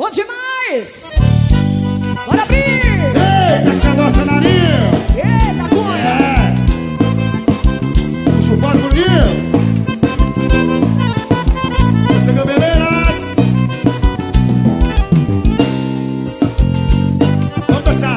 Bom demais! Bora abrir! Eita, essa é a nossa narinha! Eita, cunha! Puxa o fora comigo! Essa é Gambeleiras! Vamos dançar!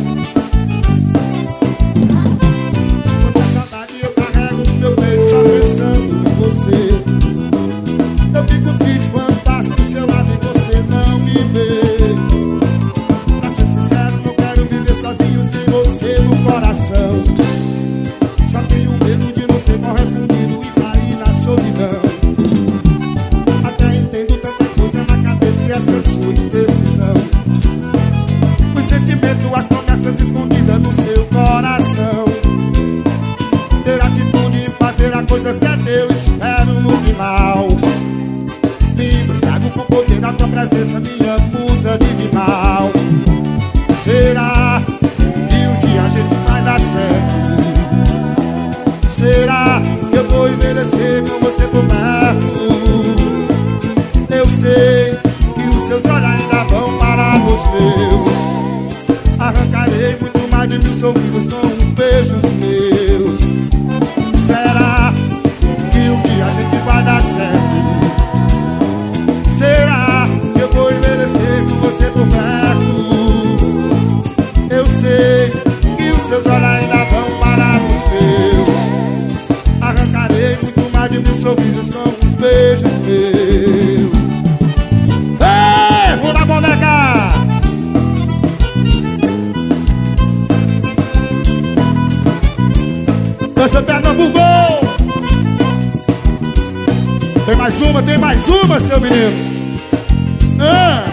Quanta saudade eu carrego no meu peito só pensando em você. Eu fico triste quando passo do seu lado e você não me vê. Pra ser sincero, não quero viver sozinho sem você no coração. Só tenho medo de não ser correspondido e cair na solidão. Até entendo tanta coisa na cabeça e essa sua indecisão. Os sentimentos, as promessas escondidas no seu coração. Ter atitude e fazer a coisa certa eu espero no final. Me embriago com o poder da tua presença, minha musa divinal. Será que um dia a gente vai dar certo? Será que eu vou envelhecer com você por perto? Eu sei que os seus olhos ainda vão parar nos meus. Arrancarei muito mais de 1000 sorrisos com os beijos meus. Será que um dia a gente vai dar certo? Será que eu vou envelhecer com você por perto? Eu sei que os seus olhos ainda vão parar nos meus. Arrancarei muito mais de 1000 sorrisos com os beijos meus. Ei, muda a boneca! Dança Pernambuco! Tem mais uma, seu menino! Ah!